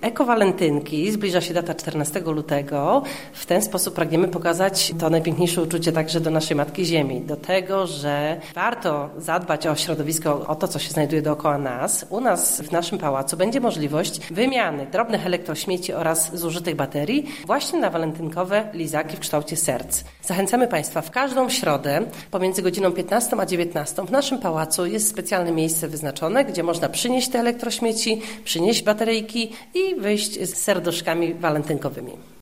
Ekowalentynki, zbliża się data 14 lutego. W ten sposób pragniemy pokazać to najpiękniejsze uczucie także do naszej Matki Ziemi, do tego, że warto zadbać o środowisko, o to, co się znajduje dookoła nas. U nas w naszym pałacu będzie możliwość wymiany drobnych elektrośmieci oraz zużytych baterii właśnie na walentynkowe lizaki w kształcie serc. Zachęcamy Państwa w każdą środę pomiędzy godziną 15 a 19 w naszym pałacu jest specjalne miejsce wyznaczone, gdzie można przynieść te elektrośmieci, przynieść bateryjki i wyjść z serduszkami walentynkowymi.